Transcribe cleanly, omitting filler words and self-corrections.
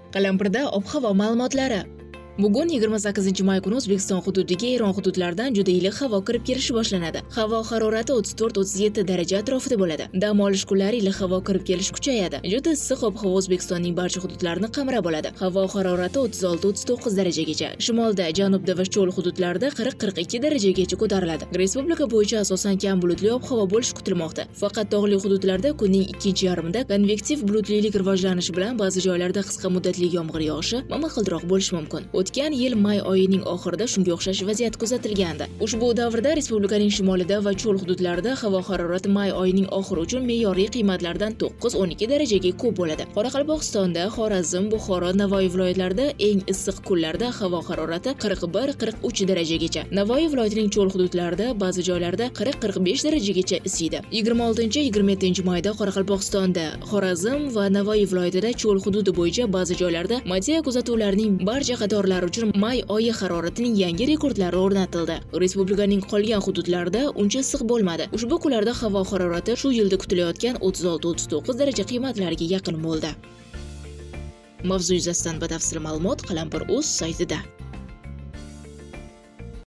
Qalampirda ob-havo ma'lumotlari. Bugun 28-may kuni O'zbekiston hududiga Eron hududlaridan juda iliq havo kirib kelishi boshlanadi. Havo harorati 34-37 daraja atrofida bo'ladi. Dam olish kunlari iliq havo kirib kelish kuchayadi. Juda issiq ob-havo O'zbekistonning barcha hududlarini qamrab oladi. Havo harorati 36-39 darajagacha, shimolda, janubda va cho'l hududlarida 40-42 darajagacha ko'tariladi. Respublika bo'yicha asosan kam bulutli ob-havo bo'lishi kutilmoqda. Faqat tog'li hududlarda kunning ikkinchi yarmida konvektiv bulutlilik rivojlanishi bilan ba'zi joylarda qisqa muddatli yomg'ir yog'ishi momaqaldiroq bo'lishi mumkin. O'tgan yil may oyining oxirida shunga o'xshash vaziyat kuzatilgandi. Ushbu davrda respublikaning shimolida va cho'l hududlarida havo harorati may oyining oxiri uchun me'yoriy qiymatlardan 9-12 darajaga ko'p bo'ladi. Qoraqalpog'istonda, Xorazm, Buxoro, Navoiy viloyatlarida eng issiq kunlarda havo harorati 41-43 darajagacha. Navoiy viloyatining cho'l hududlarida ba'zi joylarda 40-45 darajagacha isiydi. 26-27 mayda Qoraqalpog'istonda, Xorazm va Navoiy viloyatida cho'l hududi bo'yicha ba'zi joylarda meteor kuzatuvlarining barcha qatorlari uchun may oyi haroratining yangi rekordlari o'rnatildi. Respublikaning qolgan hududlarida uncha issiq bo'lmadi. Ushbu kunlarda havo harorati shu yilda kutilayotgan 36-39 daraja qiymatlariga yaqin bo'ldi. Mavzu yuzasidan batafsil ma'lumot Qalampir.uz saytida.